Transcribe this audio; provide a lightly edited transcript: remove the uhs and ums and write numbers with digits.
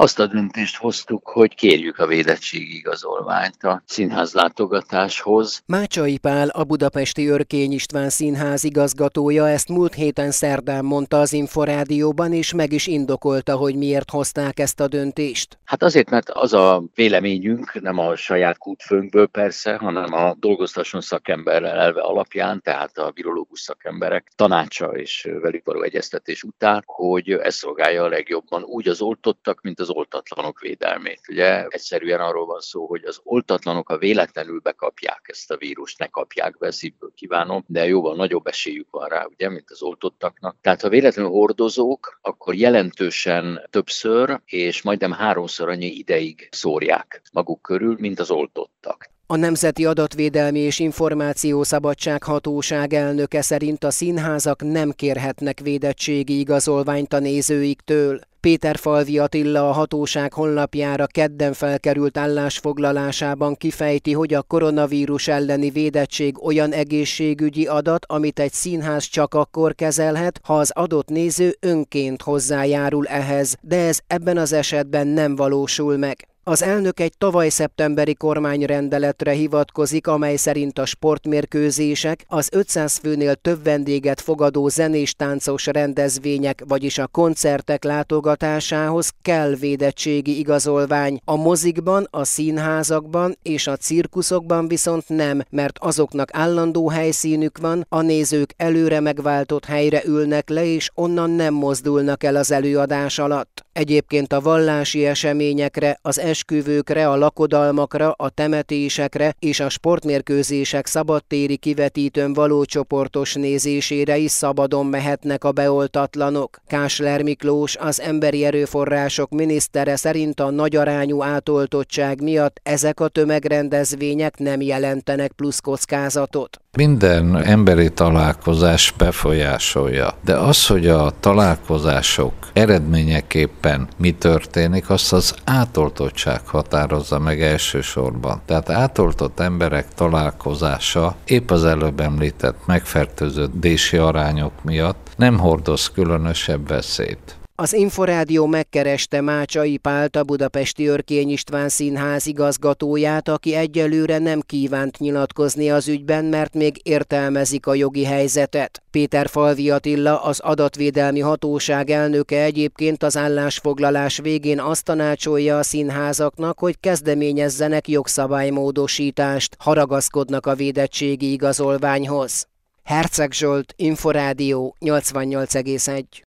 Azt a döntést hoztuk, hogy kérjük a védettségi igazolványt a színház látogatáshoz. Mácsai Pál, a budapesti Örkény István Színház igazgatója ezt múlt héten szerdán mondta az Inforádióban, és meg is indokolta, hogy miért hozták ezt a döntést. Hát azért, mert az a véleményünk, nem a saját kútfőnkből persze, hanem a dolgoztasson szakemberrel elve alapján, tehát a virológus szakemberek tanácsa és velük való egyeztetés után, hogy ez szolgálja a legjobban úgy az oltottak, mint az oltatlanok védelmét. Ugye egyszerűen arról van szó, hogy az oltatlanok, ha véletlenül bekapják ezt a vírust, ne kapják be, szívből kívánom, de jóval nagyobb esélyük van rá, ugye, mint az oltottaknak. Tehát ha véletlenül hordozók, akkor jelentősen többször és majdnem 3-szor annyi ideig szórják maguk körül, mint az oltottak. A Nemzeti Adatvédelmi és Információszabadság Hatóság elnöke szerint a színházak nem kérhetnek védettségi igazolványt a nézőiktől. Péterfalvi Attila a hatóság honlapjára kedden felkerült állásfoglalásában kifejti, hogy a koronavírus elleni védettség olyan egészségügyi adat, amit egy színház csak akkor kezelhet, ha az adott néző önként hozzájárul ehhez, de ez ebben az esetben nem valósul meg. Az elnök egy tavaly szeptemberi kormányrendeletre hivatkozik, amely szerint a sportmérkőzések, az 500 főnél több vendéget fogadó zenés-táncos rendezvények, vagyis a koncertek látogatásához kell védettségi igazolvány. A mozikban, a színházakban és a cirkuszokban viszont nem, mert azoknak állandó helyszínük van, a nézők előre megváltott helyre ülnek le, és onnan nem mozdulnak el az előadás alatt. Egyébként a vallási eseményekre, az esküvőkre, a lakodalmakra, a temetésekre és a sportmérkőzések szabadtéri kivetítőn való csoportos nézésére is szabadon mehetnek a beoltatlanok. Kásler Miklós, az Emberi Erőforrások minisztere szerint a nagyarányú átoltottság miatt ezek a tömegrendezvények nem jelentenek plusz kockázatot. Minden emberi találkozás befolyásolja, de az, hogy a találkozások eredményeképpen mi történik, azt az átoltottság határozza meg elsősorban. Tehát átoltott emberek találkozása épp az előbb említett megfertőződési arányok miatt nem hordoz különösebb veszélyt. Az Inforádió megkereste Mácsai Pált, a budapesti Örkény István Színház igazgatóját, aki egyelőre nem kívánt nyilatkozni az ügyben, mert még értelmezik a jogi helyzetet. Péterfalvi Attila, az Adatvédelmi Hatóság elnöke egyébként az állásfoglalás végén azt tanácsolja a színházaknak, hogy kezdeményezzenek jogszabálymódosítást, ha ragaszkodnak a védettségi igazolványhoz. Herceg Zsolt, Inforádió 88,1.